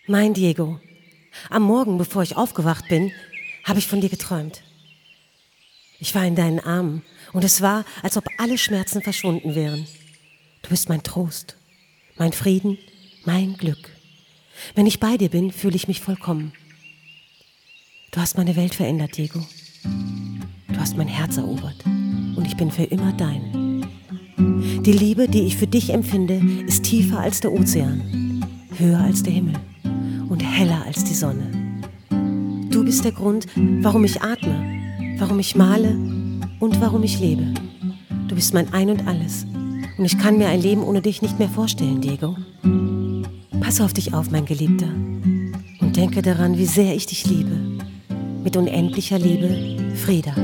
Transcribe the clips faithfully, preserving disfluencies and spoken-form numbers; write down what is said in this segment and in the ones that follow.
Mein Diego, am Morgen, bevor ich aufgewacht bin, habe ich von dir geträumt. Ich war in deinen Armen und es war, als ob alle Schmerzen verschwunden wären. Du bist mein Trost, mein Frieden, mein Glück. Wenn ich bei dir bin, fühle ich mich vollkommen. Du hast meine Welt verändert, Diego. Du hast mein Herz erobert und ich bin für immer dein. Die Liebe, die ich für dich empfinde, ist tiefer als der Ozean, höher als der Himmel und heller als die Sonne. Du bist der Grund, warum ich atme, warum ich male und warum ich lebe. Du bist mein Ein und Alles und ich kann mir ein Leben ohne dich nicht mehr vorstellen, Diego. Pass auf dich auf, mein Geliebter, und denke daran, wie sehr ich dich liebe. Mit unendlicher Liebe, Frida.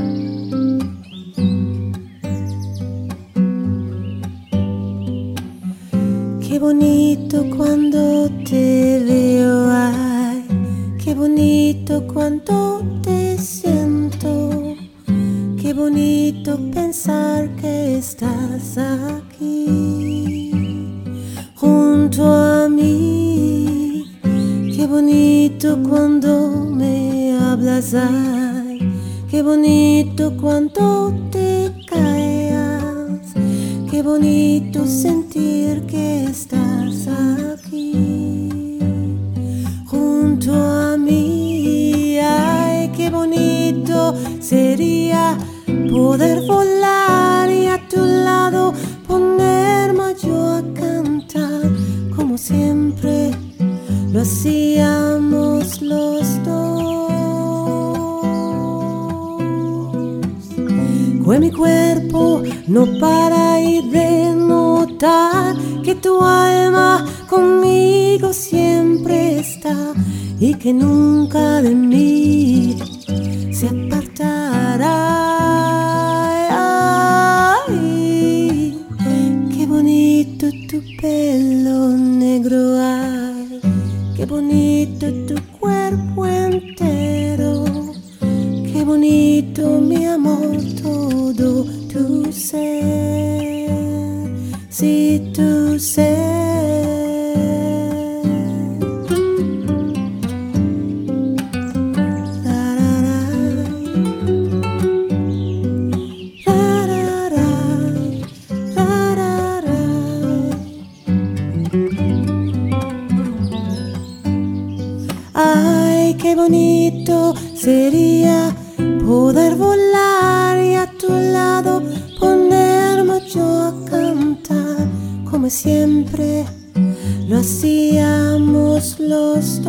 Qué bonito cuando te veo, ay, qué bonito cuando te siento, qué bonito pensar que estás aquí, junto a mí, qué bonito cuando me hablas, ay, qué bonito cuando te callas, qué bonito sentir que estás aquí, junto a mí, ay, qué bonito sería poder volar y a tu lado ponerme yo a cantar, como siempre lo hacíamos los dos. Que mi cuerpo no para de notar que tu alma conmigo siempre está y que nunca de mí se apartará. Ay, qué bonito tu pelo negro, ay, qué bonito tu cuerpo entero, qué bonito mi amor, todo tu ser, si tu ser. Ay, qué bonito sería poder volar y a tu lado ponerme yo a cantar, como siempre lo hacíamos los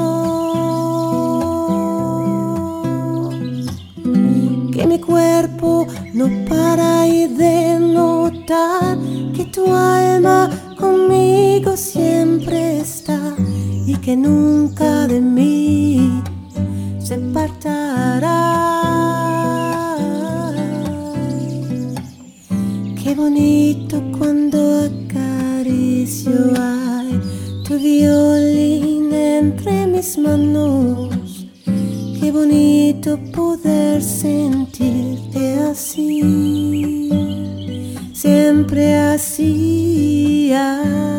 dos. Que mi cuerpo no para de notar que tu alma conmigo siempre está y que nunca de mí se apartará. Qué bonito cuando acaricio, ay, tu violín entre mis manos. Qué bonito poder sentirte así, siempre así, ay.